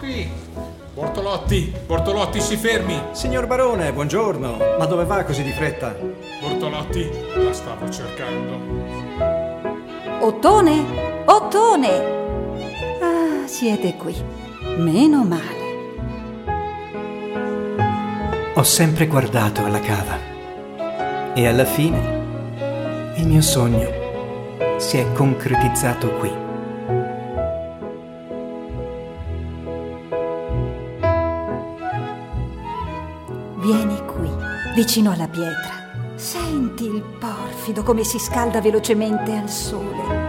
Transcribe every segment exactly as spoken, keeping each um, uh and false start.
Bortolotti! Bortolotti! Bortolotti, si fermi! Signor Barone, buongiorno. Ma dove va così di fretta? Bortolotti, la stavo cercando. Ottone! Ottone! Ah, siete qui. Meno male. Ho sempre guardato alla cava e alla fine il mio sogno si è concretizzato qui. Vieni qui, vicino alla pietra. Senti il porfido come si scalda velocemente al sole.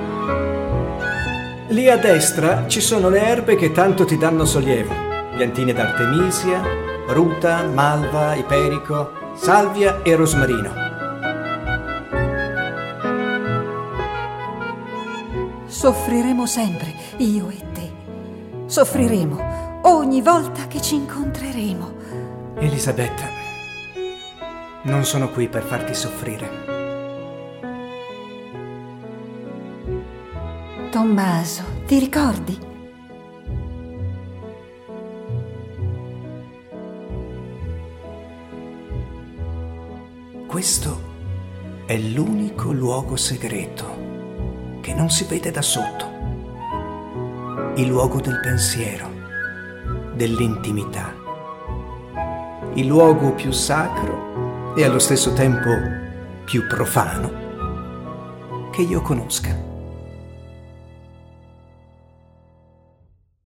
Lì a destra ci sono le erbe che tanto ti danno sollievo. Piantine d'artemisia, ruta, malva, iperico, salvia e rosmarino. Soffriremo sempre, io e te. Soffriremo ogni volta che ci incontreremo. Elisabetta, non sono qui per farti soffrire. Tommaso, ti ricordi? Questo è l'unico luogo segreto che non si vede da sotto. Il luogo del pensiero, dell'intimità. Il luogo più sacro e allo stesso tempo più profano che io conosca.